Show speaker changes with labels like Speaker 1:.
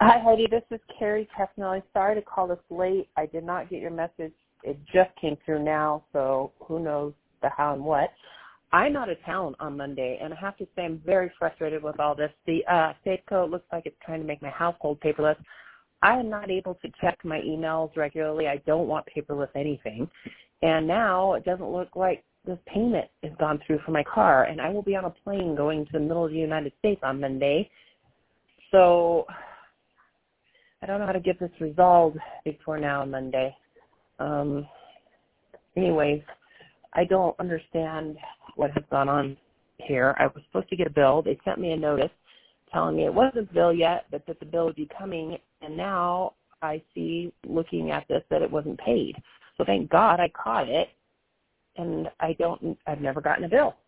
Speaker 1: Hi, Heidi. This is Carrie Tefnelli. Sorry to call this late. I did not get your message. It just came through now, so who knows the how and what. I'm out of town on Monday, and I have to say I'm very frustrated with all this. The Safeco looks like it's trying to make my household paperless. I am not able to check my emails regularly. I don't want paperless anything. And now it doesn't look like this payment has gone through for my car, and I will be on a plane going to the middle of the United States on Monday. So I don't know how to get this resolved before now on Monday. Anyways, I don't understand what has gone on here. I was supposed to get a bill. They sent me a notice telling me it wasn't the bill yet, but that the bill would be coming, and now I see, looking at this, that it wasn't paid. So thank God I caught it, and I've never gotten a bill.